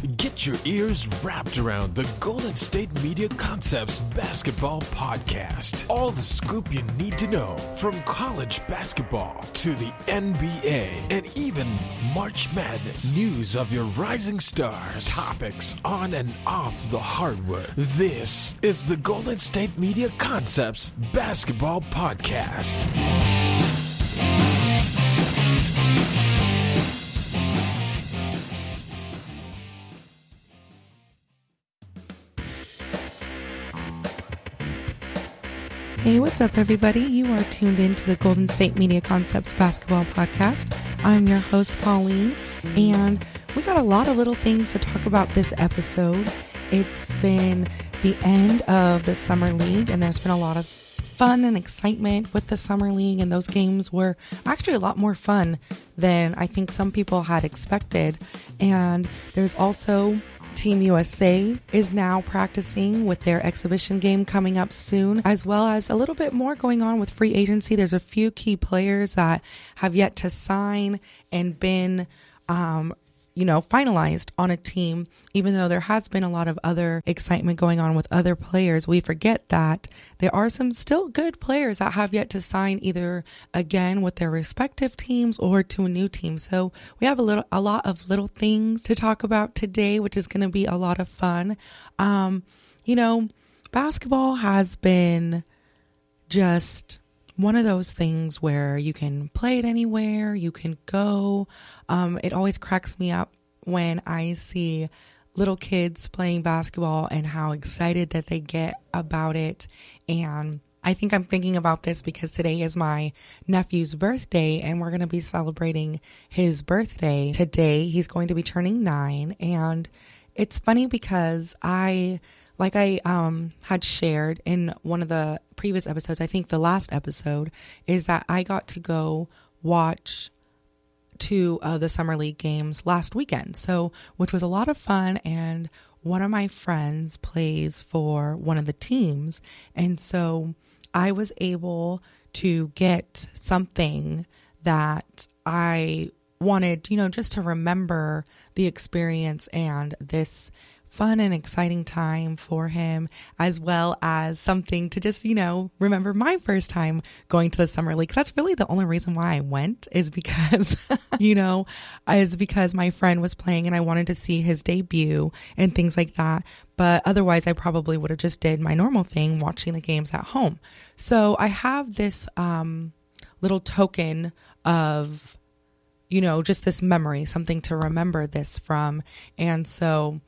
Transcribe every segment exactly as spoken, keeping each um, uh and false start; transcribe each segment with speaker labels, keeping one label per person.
Speaker 1: Get your ears wrapped around the Golden State Media Concepts Basketball Podcast. All the scoop you need to know from college basketball to the N B A and even March Madness. News of your rising stars. Topics on and off the hardwood. This is the Golden State Media Concepts Basketball Podcast.
Speaker 2: Hey, what's up, everybody? You are tuned in to the Golden State Media Concepts Basketball Podcast. I'm your host, Pauline, and we got a lot of little things to talk about this episode. It's been the end of the Summer League, and there's been a lot of fun and excitement with the Summer League, and those games were actually a lot more fun than I think some people had expected. And there's also Team U S A is now practicing with their exhibition game coming up soon, as well as a little bit more going on with free agency. There's a few key players that have yet to sign and been, um, you know, finalized on a team. Even though there has been a lot of other excitement going on with other players, we forget that there are some still good players that have yet to sign either again with their respective teams or to a new team. So we have a little, a lot of little things to talk about today, which is going to be a lot of fun. Um, you know, basketball has been just one of those things where you can play it anywhere, you can go. Um, it always cracks me up when I see little kids playing basketball and how excited that they get about it. And I think I'm thinking about this because today is my nephew's birthday and we're going to be celebrating his birthday today. He's going to be turning nine. And it's funny because I... Like I um, had shared in one of the previous episodes, I think the last episode, is that I got to go watch two of the Summer League games last weekend. So, which was a lot of fun. And one of my friends plays for one of the teams. And so I was able to get something that I wanted, you know, just to remember the experience and this fun and exciting time for him, as well as something to just, you know, remember my first time going to the Summer League. That's really the only reason why I went, is because, you know, is because my friend was playing and I wanted to see his debut and things like that. But otherwise, I probably would have just did my normal thing, watching the games at home. So I have this um, little token of, you know, just this memory, something to remember this from. And so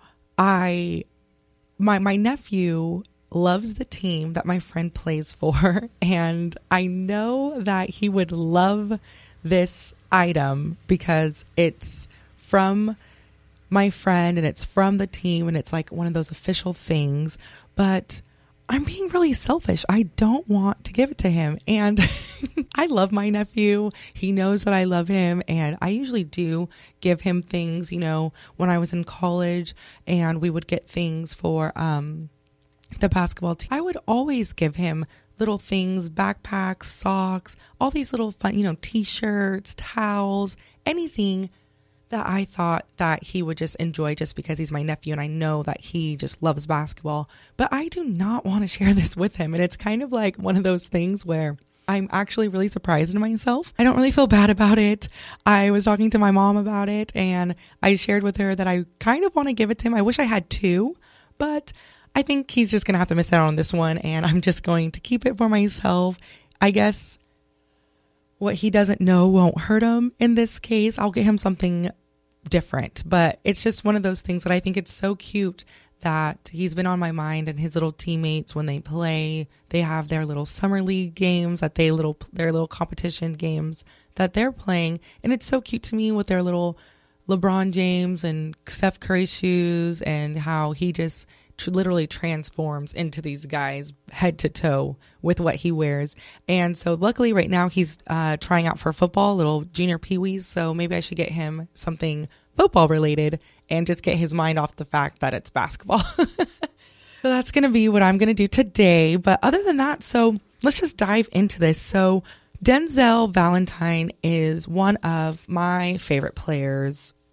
Speaker 2: I, my, my nephew loves the team that my friend plays for, and I know that he would love this item because it's from my friend and it's from the team and it's like one of those official things, but I'm being really selfish. I don't want to give it to him. And I love my nephew. He knows that I love him. And I usually do give him things, you know, when I was in college and we would get things for um, the basketball team. I would always give him little things, backpacks, socks, all these little fun, you know, t-shirts, towels, anything that I thought that he would just enjoy just because he's my nephew and I know that he just loves basketball. But I do not want to share this with him. And it's kind of like one of those things where I'm actually really surprised in myself. I don't really feel bad about it. I was talking to my mom about it and I shared with her that I kind of want to give it to him. I wish I had two, but I think he's just going to have to miss out on this one and I'm just going to keep it for myself. I guess what he doesn't know won't hurt him in this case. I'll get him something different, but it's just one of those things that I think it's so cute that he's been on my mind, and his little teammates, when they play, they have their little summer league games that they little, their little competition games that they're playing. And it's so cute to me with their little LeBron James and Steph Curry shoes and how he just tr- literally transforms into these guys head to toe with what he wears. And so luckily right now he's uh, trying out for football, little junior peewees. So maybe I should get him something football related and just get his mind off the fact that it's basketball. So that's going to be what I'm going to do today. But other than that, so let's just dive into this. So Denzel Valentine is one of my favorite players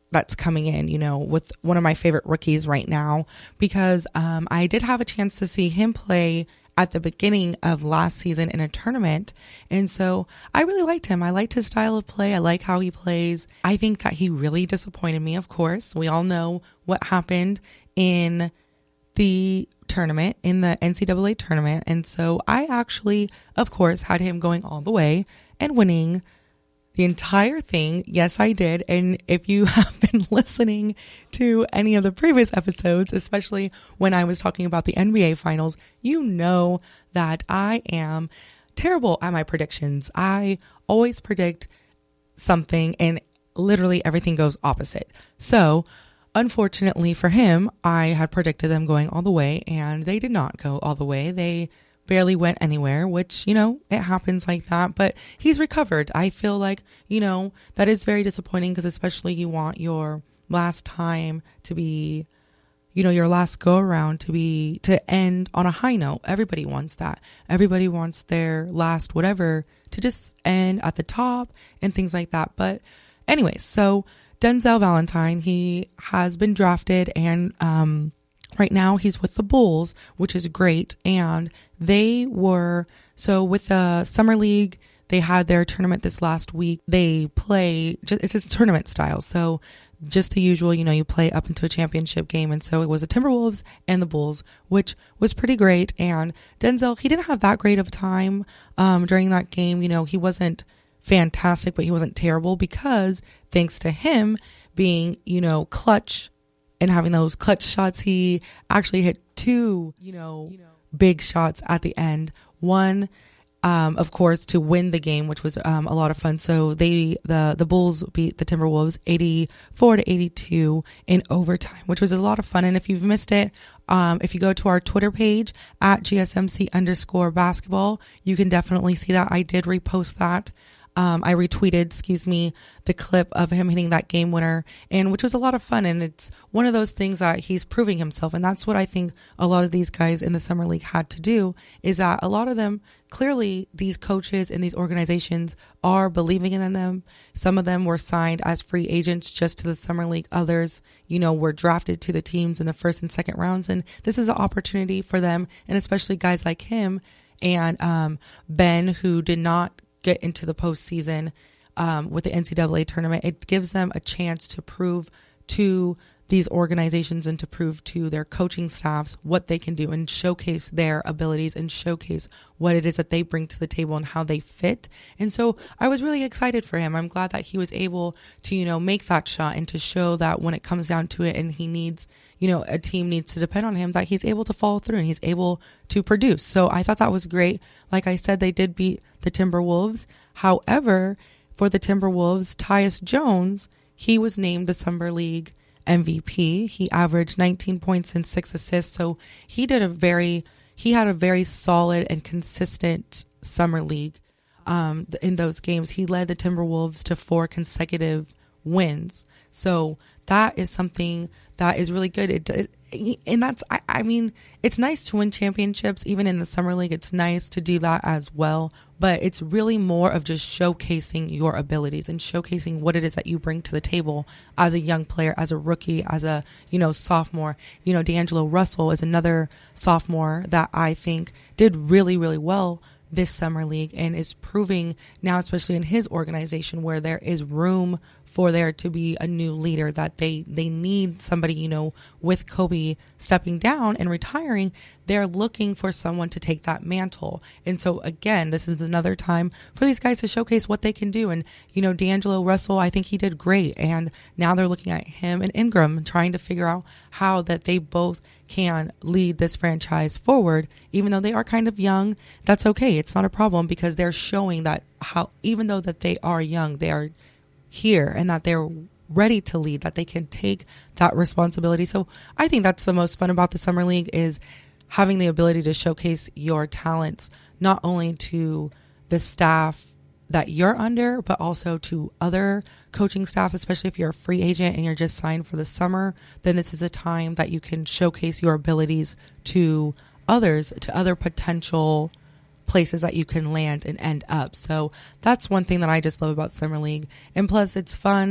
Speaker 2: that's coming in, you know, with one of my favorite rookies right now, because um, I did have a chance to see him play at the beginning of last season in a tournament. And so I really liked him. I liked his style of play. I like how he plays. I think that he really disappointed me, of course. We all know what happened in the tournament, in the N C double A tournament. And so I actually, of course, had him going all the way and winning the entire thing. Yes, I did. And if you have been listening to any of the previous episodes, especially when I was talking about the N B A finals, you know that I am terrible at my predictions. I always predict something and literally everything goes opposite. So unfortunately for him, I had predicted them going all the way and they did not go all the way. They barely went anywhere, which, you know, it happens like that, but he's recovered. I feel like, you know, that is very disappointing because especially you want your last time to be, you know, your last go around to be, to end on a high note. Everybody wants that. Everybody wants their last whatever to just end at the top and things like that. But anyways, so Denzel Valentine, he has been drafted and, um, right now he's with the Bulls, which is great. And they were, so with the Summer League, they had their tournament this last week. They play, just, it's just tournament style. So just the usual, you know, you play up into a championship game. And so it was the Timberwolves and the Bulls, which was pretty great. And Denzel, he didn't have that great of a time um, during that game. You know, he wasn't fantastic, but he wasn't terrible because thanks to him being, you know, clutch and having those clutch shots, he actually hit two, you know, big shots at the end. One, um, of course, to win the game, which was um, a lot of fun. So they, the the Bulls beat the Timberwolves eighty-four to eighty-two in overtime, which was a lot of fun. And if you've missed it, um, if you go to our Twitter page at G S M C underscore basketball, you can definitely see that. I did repost that. Um, I retweeted, excuse me, the clip of him hitting that game winner, and which was a lot of fun. And it's one of those things that he's proving himself. And that's what I think a lot of these guys in the Summer League had to do, is that a lot of them, clearly these coaches and these organizations are believing in them. Some of them were signed as free agents just to the Summer League. Others, you know, were drafted to the teams in the first and second rounds. And this is an opportunity for them. And especially guys like him and um, Ben, who did not get into the postseason um, with the N C double A tournament. It gives them a chance to prove to these organizations and to prove to their coaching staffs what they can do and showcase their abilities and showcase what it is that they bring to the table and how they fit. And so I was really excited for him. I'm glad that he was able to, you know, make that shot and to show that when it comes down to it and he needs, you know, a team needs to depend on him, that he's able to follow through and he's able to produce. So I thought that was great. Like I said, they did beat the Timberwolves. However, for the Timberwolves, Tyus Jones, he was named the Summer League M V P. He averaged nineteen points and six assists. So he did a very, he had a very solid and consistent Summer League um, in those games. He led the Timberwolves to four consecutive wins. So that is something that is really good. It, it and that's, I, I mean, it's nice to win championships, even in the Summer League. It's nice to do that as well. But it's really more of just showcasing your abilities and showcasing what it is that you bring to the table as a young player, as a rookie, as a, you know, sophomore. You know, D'Angelo Russell is another sophomore that I think did really, really well this Summer League and is proving now, especially in his organization, where there is room for there to be a new leader, that they, they need somebody, you know, with Kobe stepping down and retiring, they're looking for someone to take that mantle. And so again, this is another time for these guys to showcase what they can do. And, you know, D'Angelo Russell, I think he did great. And now they're looking at him and Ingram trying to figure out how that they both can lead this franchise forward. Even though they are kind of young, that's okay. It's not a problem because they're showing that how, even though that they are young, they are here and that they're ready to lead, that they can take that responsibility. So I think that's the most fun about the Summer League, is having the ability to showcase your talents, not only to the staff that you're under, but also to other coaching staffs, especially if you're a free agent and you're just signed for the summer. Then this is a time that you can showcase your abilities to others, to other potential places that you can land and end up. So that's one thing that I just love about Summer League. And plus it's fun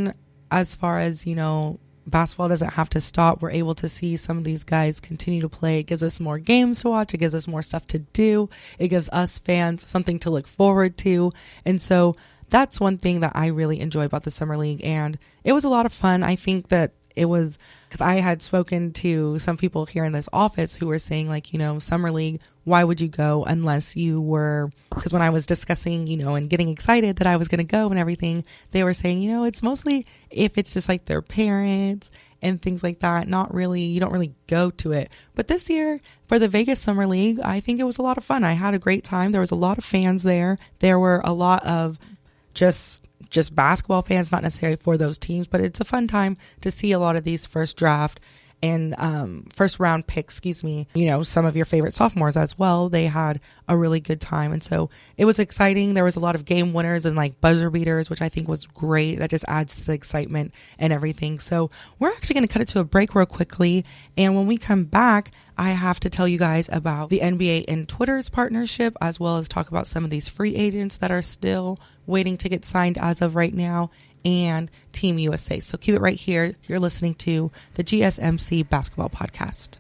Speaker 2: as far as, you know, basketball doesn't have to stop. We're able to see some of these guys continue to play. It gives us more games to watch. It gives us more stuff to do. It gives us fans something to look forward to. And so that's one thing that I really enjoy about the Summer League. And it was a lot of fun. I think that it was because I had spoken to some people here in this office who were saying, like, you know, Summer League, why would you go unless you were, because when I was discussing, you know, and getting excited that I was going to go and everything, they were saying, you know, it's mostly if it's just like their parents and things like that. Not really, you don't really go to it. But this year for the Vegas Summer League, I think it was a lot of fun. I had a great time. There was a lot of fans there. There were a lot of just just basketball fans, not necessarily for those teams, but it's a fun time to see a lot of these first draft and um, first round picks, excuse me, you know, some of your favorite sophomores as well. They had a really good time. And so it was exciting. There was a lot of game winners and like buzzer beaters, which I think was great. That just adds to the excitement and everything. So we're actually going to cut it to a break real quickly. And when we come back, I have to tell you guys about the N B A and Twitter's partnership, as well as talk about some of these free agents that are still waiting to get signed as of right now, and Team U S A. So keep it right here. You're listening to the G S M C Basketball Podcast.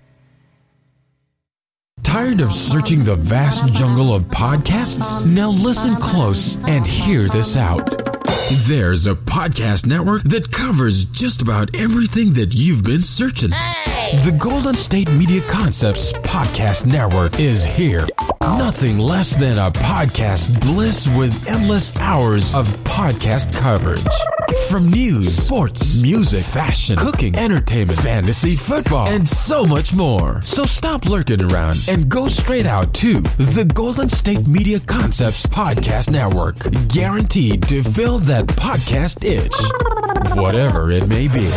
Speaker 1: Tired of searching the vast jungle of podcasts? Now listen close and hear this out. There's a podcast network that covers just about everything that you've been searching. Hey! The Golden State Media Concepts Podcast Network is here. Nothing less than a podcast bliss with endless hours of podcast coverage. From news, sports, music, fashion, cooking, entertainment, fantasy, football, and so much more. So stop lurking around and go straight out to the Golden State Media Concepts Podcast Network. Guaranteed to fill that podcast itch, whatever it may be.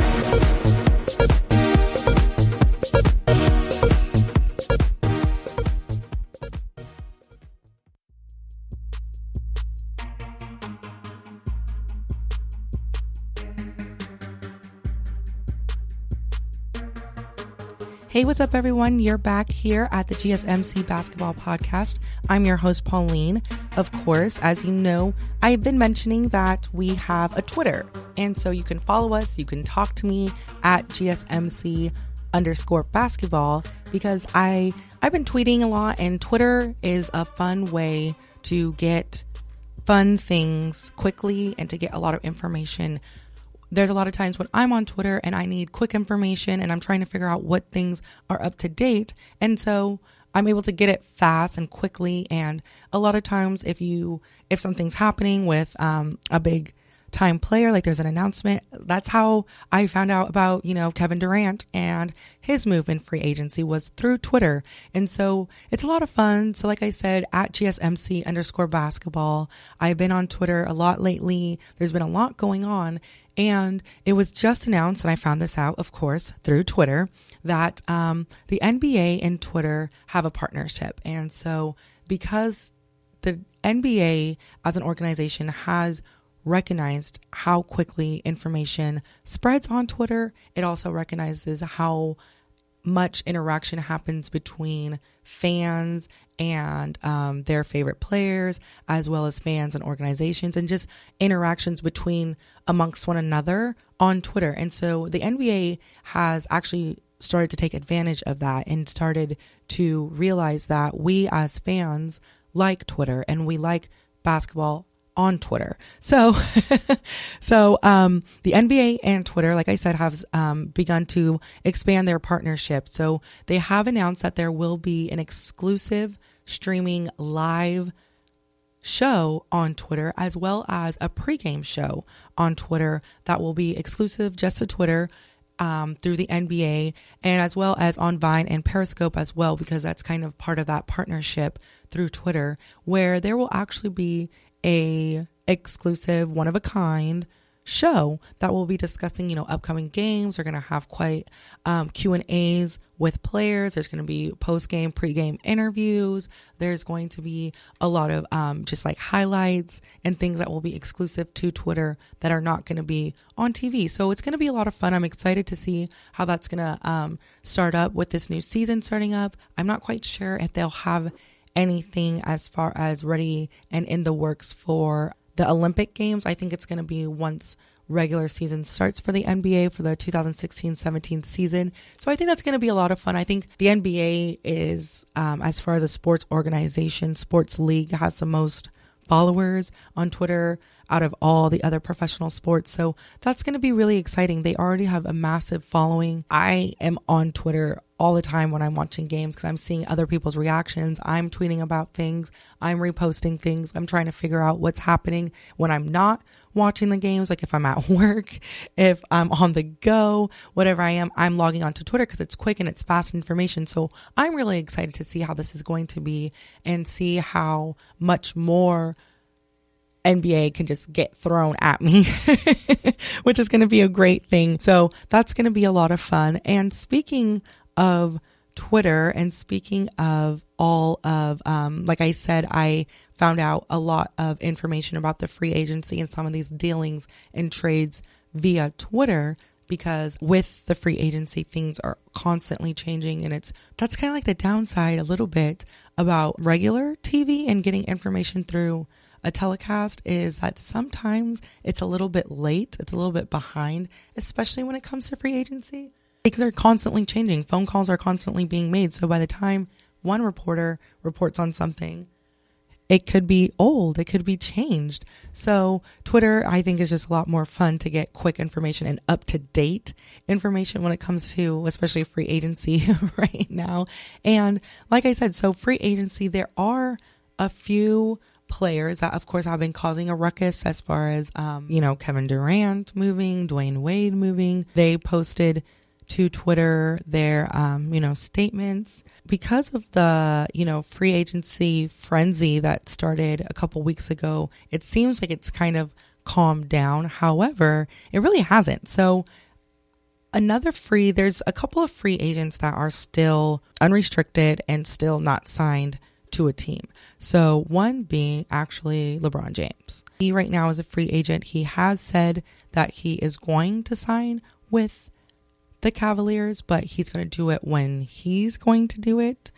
Speaker 2: Hey, what's up, everyone? You're back here at the G S M C Basketball Podcast. I'm your host, Pauline. Of course, as you know, I've been mentioning that we have a Twitter. And so you can follow us. You can talk to me at G S M C underscore basketball because I, I've been tweeting a lot, and Twitter is a fun way to get fun things quickly and to get a lot of information. There's a lot of times when I'm on Twitter and I need quick information and I'm trying to figure out what things are up to date. And so I'm able to get it fast and quickly. And a lot of times if you, if something's happening with um, a big time player, like there's an announcement, that's how I found out about, you know, Kevin Durant and his move in free agency was through Twitter. And so it's a lot of fun. So like I said, at G S M C underscore basketball, I've been on Twitter a lot lately. There's been a lot going on. And it was just announced, and I found this out, of course, through Twitter, that um, the N B A and Twitter have a partnership. And so because the N B A as an organization has recognized how quickly information spreads on Twitter, it also recognizes how much interaction happens between fans and um, their favorite players, as well as fans and organizations, and just interactions between amongst one another on Twitter. And so the N B A has actually started to take advantage of that and started to realize that we as fans like Twitter and we like basketball on Twitter. So, so um, the N B A and Twitter, like I said, have um, begun to expand their partnership. So they have announced that there will be an exclusive streaming live show on Twitter, as well as a pregame show on Twitter that will be exclusive just to Twitter um, through the N B A, and as well as on Vine and Periscope as well, because that's kind of part of that partnership through Twitter, where there will actually be a exclusive, one of a kind show that will be discussing, you know, upcoming games. They're going to have quite um, Q and A's with players. There's going to be post-game, pre-game interviews. There's going to be a lot of um, just like highlights and things that will be exclusive to Twitter that are not going to be on T V. So it's going to be a lot of fun. I'm excited to see how that's going to um, start up with this new season starting up. I'm not quite sure if they'll have anything as far as ready and in the works for the Olympic Games. I think it's going to be once regular season starts for the N B A for the two thousand sixteen seventeen season. So I think that's going to be a lot of fun. I think the N B A is, um, as far as a sports organization, sports league, has the most followers on Twitter out of all the other professional sports. So that's going to be really exciting. They already have a massive following. I am on Twitter all the time when I'm watching games because I'm seeing other people's reactions. I'm tweeting about things. I'm reposting things. I'm trying to figure out what's happening when I'm not watching the games. Like if I'm at work, if I'm on the go, whatever I am, I'm logging onto Twitter because it's quick and it's fast information. So I'm really excited to see how this is going to be and see how much more N B A can just get thrown at me, which is going to be a great thing. So that's going to be a lot of fun. And speaking of Twitter and speaking of all of, um, like I said, I found out a lot of information about the free agency and some of these dealings and trades via Twitter, because with the free agency, things are constantly changing. And it's, that's kind of like the downside a little bit about regular T V and getting information through a telecast, is that sometimes it's a little bit late. It's a little bit behind, especially when it comes to free agency. Things are constantly changing. Phone calls are constantly being made. So by the time one reporter reports on something, it could be old. It could be changed. So Twitter, I think, is just a lot more fun to get quick information and up-to-date information when it comes to, especially free agency right now. And like I said, so free agency, there are a few players that, of course, have been causing a ruckus as far as, um, you know, Kevin Durant moving, Dwayne Wade moving. They posted to Twitter their, um, you know, statements because of the, you know, free agency frenzy that started a couple weeks ago. It seems like it's kind of calmed down. However, it really hasn't. So another free, there's a couple of free agents that are still unrestricted and still not signed to a team. So one being actually LeBron James. He right now is a free agent. He has said that he is going to sign with the Cavaliers, but he's going to do it when he's going to do it.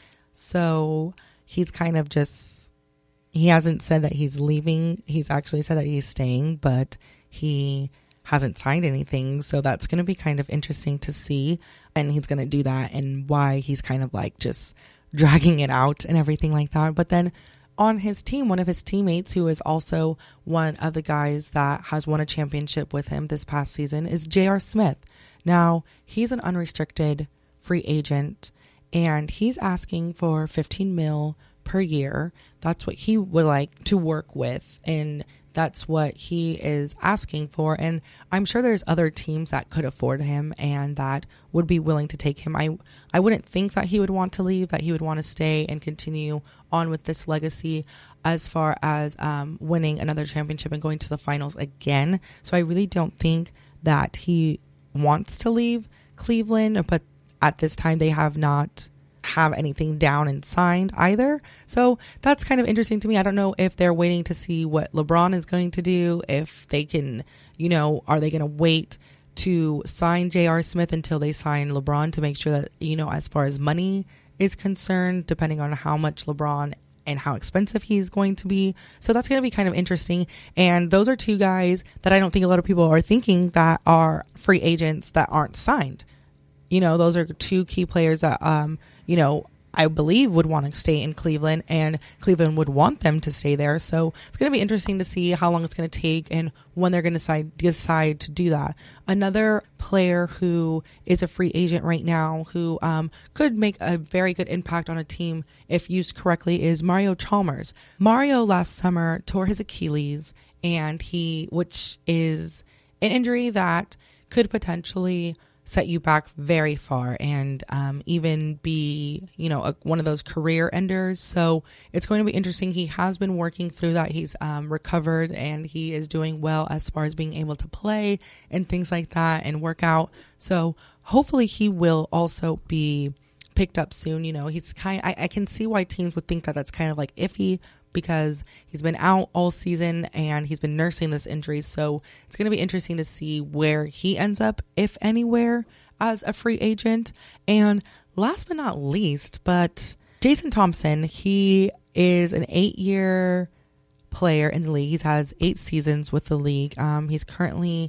Speaker 2: So he's kind of just, he hasn't said that he's leaving. He's actually said that he's staying, but he hasn't signed anything. So that's going to be kind of interesting to see. And he's going to do that, and why he's kind of like just dragging it out and everything like that. But then on his team, one of his teammates, who is also one of the guys that has won a championship with him this past season, is J R. Smith. Now, he's an unrestricted free agent, and he's asking for fifteen mil per year. That's what he would like to work with, and that's what he is asking for. And I'm sure there's other teams that could afford him and that would be willing to take him. I I wouldn't think that he would want to leave, that he would want to stay and continue on with this legacy as far as um, winning another championship and going to the finals again. So I really don't think that he wants to leave Cleveland, but at this time they have not have anything down and signed either. So that's kind of interesting to me. I don't know if they're waiting to see what LeBron is going to do, if they can, you know, are they going to wait to sign J R. Smith until they sign LeBron to make sure that, you know, as far as money is concerned, depending on how much LeBron and how expensive he's going to be. So that's going to be kind of interesting. And those are two guys that I don't think a lot of people are thinking that are free agents that aren't signed. You know, those are two key players that, um, you know, I believe would want to stay in Cleveland, and Cleveland would want them to stay there. So it's going to be interesting to see how long it's going to take and when they're going to decide, decide to do that. Another player who is a free agent right now who um, could make a very good impact on a team if used correctly is Mario Chalmers. Mario last summer tore his Achilles, and he, which is an injury that could potentially set you back very far and um, even be, you know, a, one of those career enders. So it's going to be interesting. He has been working through that. He's um, recovered, and he is doing well as far as being able to play and things like that and work out. So hopefully he will also be picked up soon. You know, he's kind I, I can see why teams would think that that's kind of like iffy, because he's been out all season and he's been nursing this injury. So it's going to be interesting to see where he ends up, if anywhere, as a free agent. And last but not least, but Jason Thompson, he is an eight-year player in the league. He has eight seasons with the league. Um, he's currently,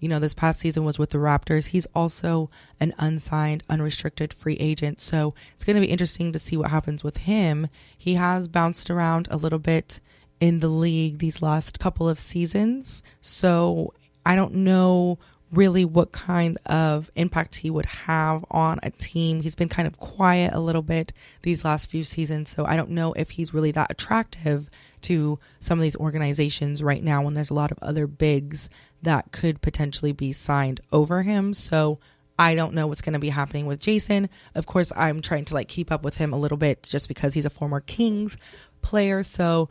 Speaker 2: you know, this past season was with the Raptors. He's also an unsigned, unrestricted free agent. So it's going to be interesting to see what happens with him. He has bounced around a little bit in the league these last couple of seasons. So I don't know really what kind of impact he would have on a team. He's been kind of quiet a little bit these last few seasons. So I don't know if he's really that attractive to some of these organizations right now when there's a lot of other bigs that could potentially be signed over him. So I don't know what's going to be happening with Jayson. Of course, I'm trying to like keep up with him a little bit just because he's a former Kings player. So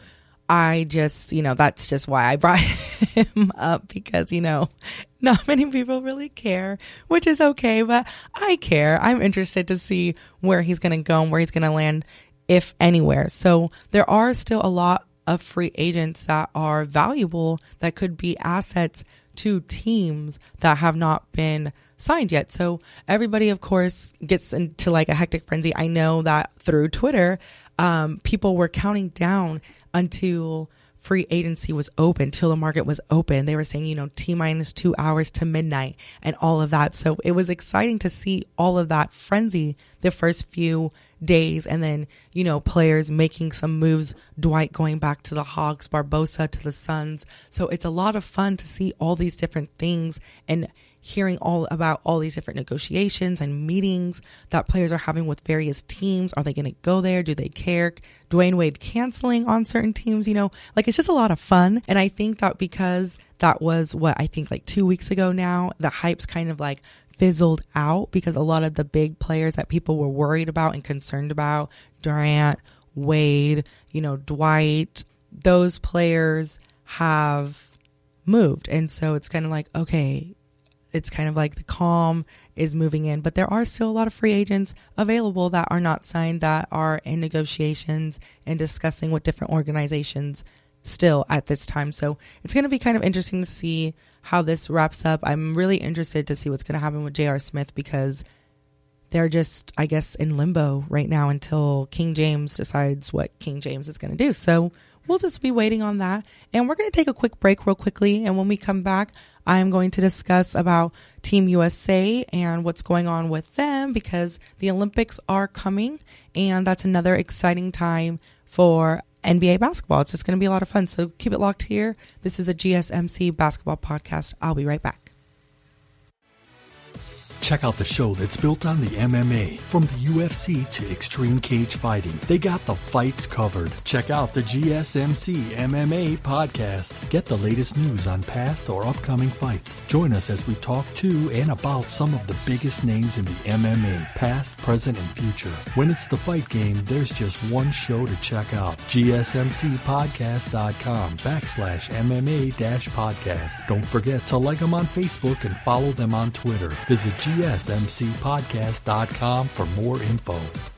Speaker 2: I just, you know, that's just why I brought him up, because, you know, not many people really care, which is okay, but I care. I'm interested to see where he's going to go and where he's going to land, if anywhere. So there are still a lot of free agents that are valuable that could be assets to teams that have not been signed yet. So everybody, of course, gets into like a hectic frenzy. I know that through Twitter, um, people were counting down until free agency was open, till the market was open. They were saying, you know, T minus two hours to midnight and all of that. So it was exciting to see all of that frenzy the first few days. And then, you know, players making some moves, Dwight going back to the Hawks, Barbosa to the Suns. So it's a lot of fun to see all these different things and hearing all about all these different negotiations and meetings that players are having with various teams. Are they going to go there? Do they care? Dwayne Wade canceling on certain teams, you know, like it's just a lot of fun. And I think that because that was what I think like two weeks ago now, the hype's kind of like fizzled out because a lot of the big players that people were worried about and concerned about, Durant, Wade, you know, Dwight, those players have moved. And so it's kind of like, okay, it's kind of like the calm is moving in, but there are still a lot of free agents available that are not signed, that are in negotiations and discussing with different organizations still at this time. So it's going to be kind of interesting to see how this wraps up. I'm really interested to see what's going to happen with J R. Smith, because they're just, I guess, in limbo right now until King James decides what King James is going to do. So we'll just be waiting on that. And we're going to take a quick break real quickly. And when we come back, I'm going to discuss about Team U S A and what's going on with them, because the Olympics are coming and that's another exciting time for N B A basketball. It's just going to be a lot of fun. So keep it locked here. This is the G S M C Basketball Podcast. I'll be right back.
Speaker 3: Check out the show that's built on the M M A. From the U F C to extreme cage fighting, they got the fights covered. Check out the G S M C M M A podcast. Get the latest news on past or upcoming fights. Join us as we talk to and about some of the biggest names in the M M A, past, present, and future. When it's the fight game, there's just one show to check out. G S M C podcast dot com backslash M M A dash podcast. Don't forget to like them on Facebook and follow them on Twitter. Visit G S M C podcast dot com for more info.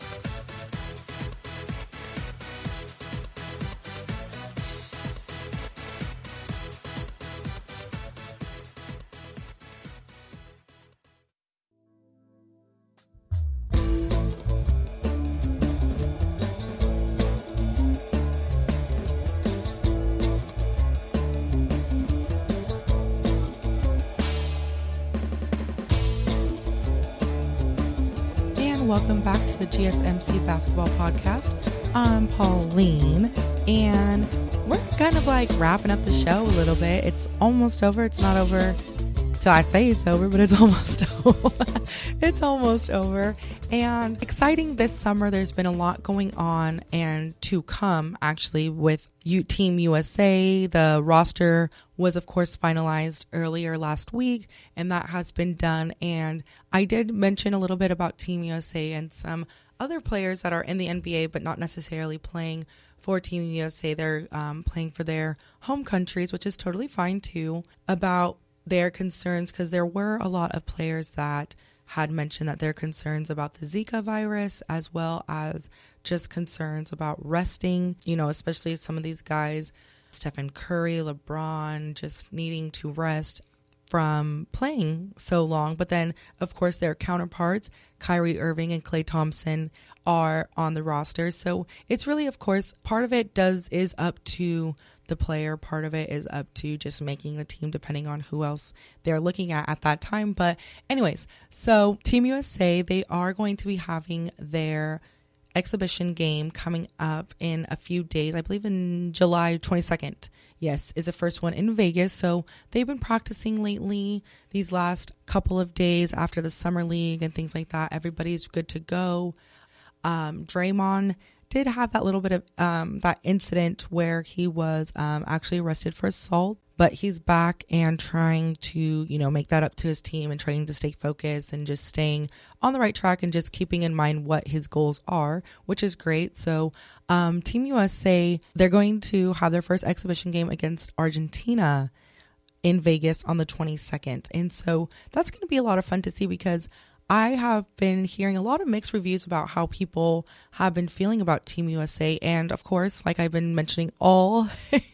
Speaker 2: Welcome back to the G S M C Basketball Podcast. I'm Pauline, and we're kind of like wrapping up the show a little bit. It's almost over. It's not over till I say it's over, but it's almost over. It's almost over. And exciting this summer. There's been a lot going on and to come, actually, with U- Team U S A. The roster was, of course, finalized earlier last week, and that has been done. And I did mention a little bit about Team U S A and some other players that are in the N B A, but not necessarily playing for Team U S A. They're um, playing for their home countries, which is totally fine, too, about their concerns, because there were a lot of players that had mentioned that their concerns about the Zika virus, as well as just concerns about resting, you know, especially some of these guys, Stephen Curry, LeBron, just needing to rest from playing so long. But then, of course, their counterparts, Kyrie Irving and Klay Thompson, are on the roster. So it's really, of course, part of it does is up to the player part of it is up to just making the team depending on who else they're looking at at that time. But anyways, so Team U S A, they are going to be having their exhibition game coming up in a few days. I believe in July twenty-second. Yes, is the first one in Vegas. So they've been practicing lately these last couple of days after the summer league and things like that. Everybody's good to go. Um, Draymond did have that little bit of um, that incident where he was um, actually arrested for assault, but he's back and trying to, you know, make that up to his team and trying to stay focused and just staying on the right track and just keeping in mind what his goals are, which is great. So um, Team U S A, they're going to have their first exhibition game against Argentina in Vegas on the twenty-second. And so that's going to be a lot of fun to see, because I have been hearing a lot of mixed reviews about how people have been feeling about Team U S A. And of course, like I've been mentioning all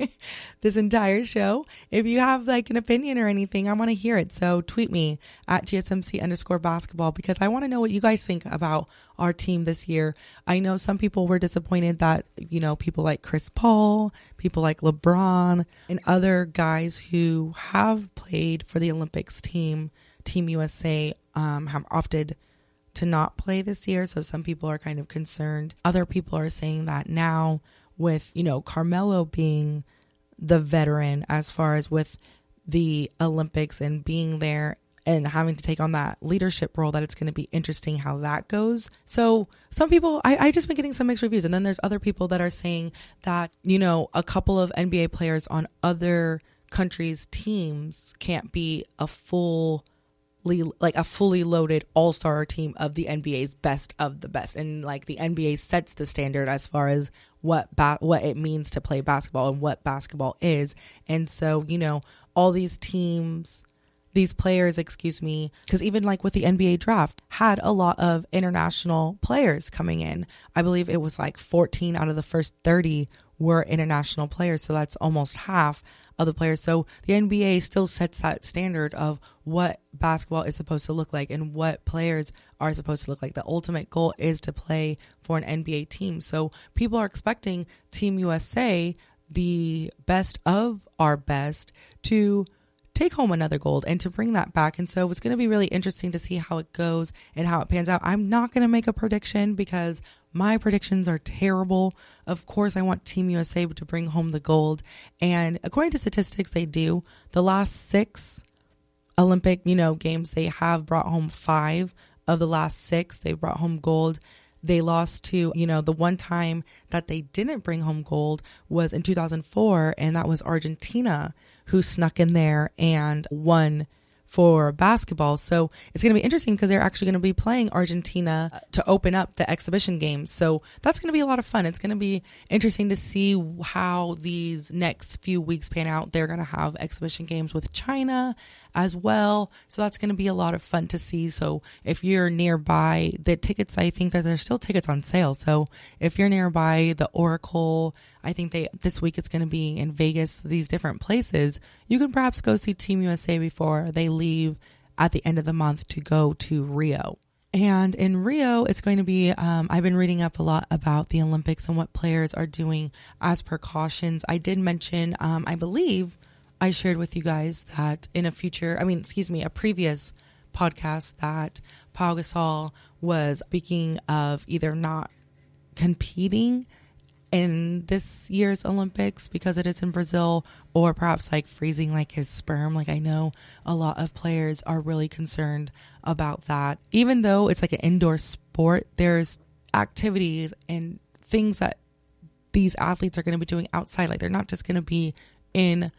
Speaker 2: this entire show, if you have like an opinion or anything, I want to hear it. So tweet me at G S M C underscore basketball, because I want to know what you guys think about our team this year. I know some people were disappointed that, you know, people like Chris Paul, people like LeBron, and other guys who have played for the Olympics team, Team U S A, um, have opted to not play this year. So some people are kind of concerned. Other people are saying that now with, you know, Carmelo being the veteran as far as with the Olympics and being there and having to take on that leadership role, that it's going to be interesting how that goes. So some people, I, I just been getting some mixed reviews. And then there's other people that are saying that, you know, a couple of N B A players on other countries' teams can't be a full like a fully loaded all-star team of the N B A's best of the best. And like the N B A sets the standard as far as what ba- what it means to play basketball and what basketball is. And so, you know, all these teams, these players, excuse me, because even like with the N B A draft had a lot of international players coming in. I believe it was like fourteen out of the first thirty were international players. So that's almost half of the players. So the N B A still sets that standard of what basketball is supposed to look like and what players are supposed to look like. The ultimate goal is to play for an N B A team. So people are expecting Team U S A, the best of our best, to take home another gold and to bring that back. And so it's going to be really interesting to see how it goes and how it pans out. I'm not going to make a prediction because my predictions are terrible. Of course, I want Team U S A to bring home the gold. And according to statistics, they do. The last six Olympic, you know, games, they have brought home five of the last six. They brought home gold. They lost to, you know, the one time that they didn't bring home gold was in two thousand four, and that was Argentina, who snuck in there and won for basketball. So it's going to be interesting because they're actually going to be playing Argentina to open up the exhibition games. So that's going to be a lot of fun. It's going to be interesting to see how these next few weeks pan out. They're going to have exhibition games with China as well. So that's going to be a lot of fun to see. So if you're nearby, the tickets, I think that there's still tickets on sale. So if you're nearby the Oracle, I think they this week it's going to be in Vegas, these different places, you can perhaps go see Team U S A before they leave at the end of the month to go to Rio. And in Rio, it's going to be, um, I've been reading up a lot about the Olympics and what players are doing as precautions. I did mention, um, I believe I shared with you guys that in a future, I mean, excuse me, a previous podcast that Pau Gasol was speaking of either not competing in this year's Olympics because it is in Brazil, or perhaps like freezing like his sperm. Like I know a lot of players are really concerned about that. Even though it's like an indoor sport, there's activities and things that these athletes are going to be doing outside. Like they're not just going to be in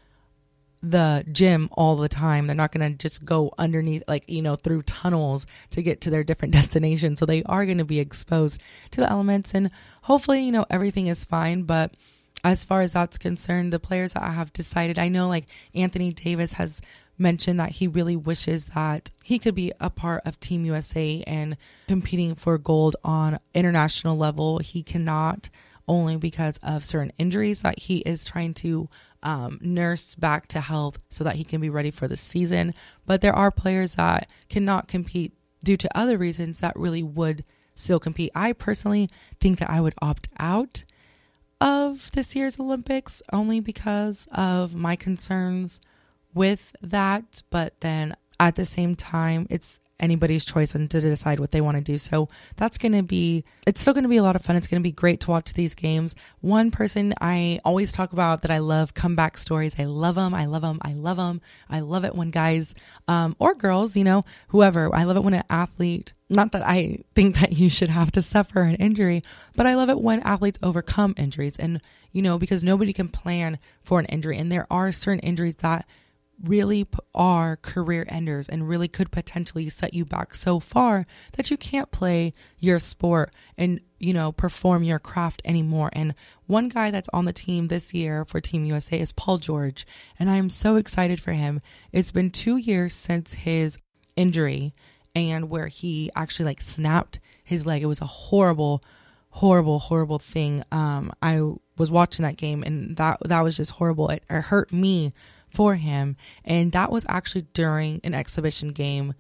Speaker 2: the gym all the time. They're not going to just go underneath, like, you know, through tunnels to get to their different destinations. So they are going to be exposed to the elements, and hopefully, you know, everything is fine. But as far as that's concerned, the players that I have decided, I know like Anthony Davis has mentioned that he really wishes that he could be a part of Team U S A and competing for gold on international level. He cannot, only because of certain injuries that he is trying to Um, nurse back to health so that he can be ready for the season. But there are players that cannot compete due to other reasons that really would still compete. I personally think that I would opt out of this year's Olympics only because of my concerns with that. But then at the same time, it's anybody's choice and to decide what they want to do. So that's going to be, it's still going to be a lot of fun. It's going to be great to watch these games. One person I always talk about that I love, comeback stories. I love them. I love them. I love them. I love it when guys, um, or girls, you know, whoever, I love it when an athlete, not that I think that you should have to suffer an injury, but I love it when athletes overcome injuries. And, you know, because nobody can plan for an injury. And there are certain injuries that really are career enders and really could potentially set you back so far that you can't play your sport and, you know, perform your craft anymore. And one guy that's on the team this year for Team U S A is Paul George. And I am so excited for him. It's been two years since his injury and where he actually like snapped his leg. It was a horrible, horrible, horrible thing. Um, I was watching that game and that, that was just horrible. It, it hurt me for him. And that was actually during an exhibition game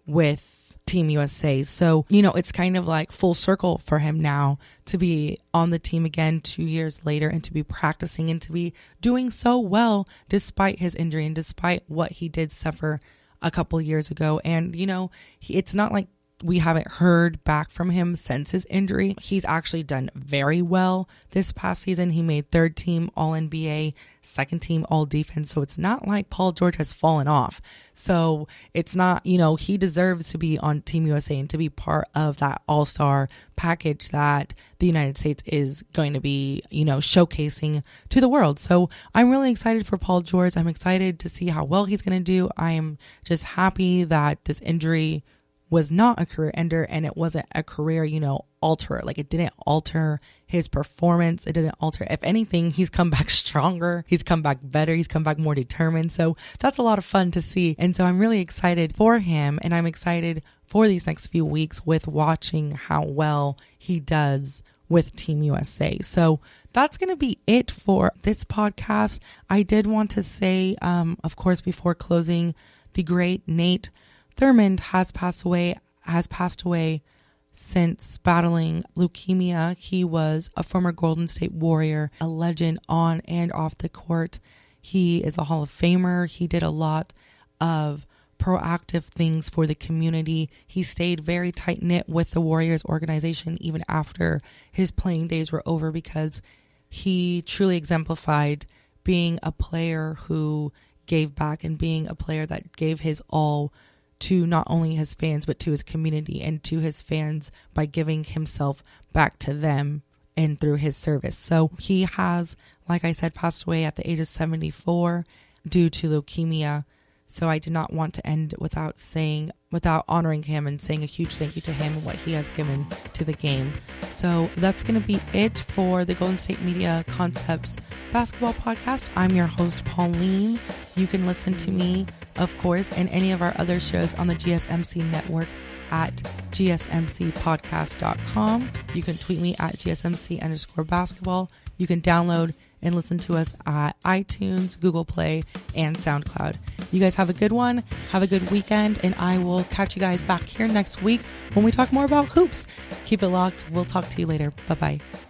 Speaker 2: with Team U S A. So, you know, it's kind of like full circle for him now to be on the team again two years later and to be practicing and to be doing so well despite his injury and despite what he did suffer a couple years ago. And, you know, he, it's not like we haven't heard back from him since his injury. He's actually done very well this past season. He made third team All N B A, second team All Defense. So it's not like Paul George has fallen off. So it's not, you know, he deserves to be on Team U S A and to be part of that all-star package that the United States is going to be, you know, showcasing to the world. So I'm really excited for Paul George. I'm excited to see how well he's going to do. I am just happy that this injury was not a career ender and it wasn't a career, you know, alterer. Like it didn't alter his performance. It didn't alter. If anything, he's come back stronger. He's come back better. He's come back more determined. So that's a lot of fun to see. And so I'm really excited for him. And I'm excited for these next few weeks with watching how well he does with Team U S A. So that's going to be it for this podcast. I did want to say, um, of course, before closing, the great Nate Thurmond has passed away, has passed away since battling leukemia. He was a former Golden State Warrior, a legend on and off the court. He is a Hall of Famer. He did a lot of proactive things for the community. He stayed very tight-knit with the Warriors organization even after his playing days were over because he truly exemplified being a player who gave back and being a player that gave his all to not only his fans, but to his community and to his fans by giving himself back to them and through his service. So he has, like I said, passed away at the age of seventy-four due to leukemia. So I did not want to end without saying, without honoring him and saying a huge thank you to him and what he has given to the game. So that's going to be it for the Golden State Media Concepts Basketball Podcast. I'm your host, Pauline. You can listen to me, of course, and any of our other shows on the G S M C network at G S M C podcast dot com. You can tweet me at G S M C underscore basketball. You can download and listen to us at iTunes, Google Play, and SoundCloud. You guys have a good one. Have a good weekend, and I will catch you guys back here next week when we talk more about hoops. Keep it locked. We'll talk to you later. Bye-bye.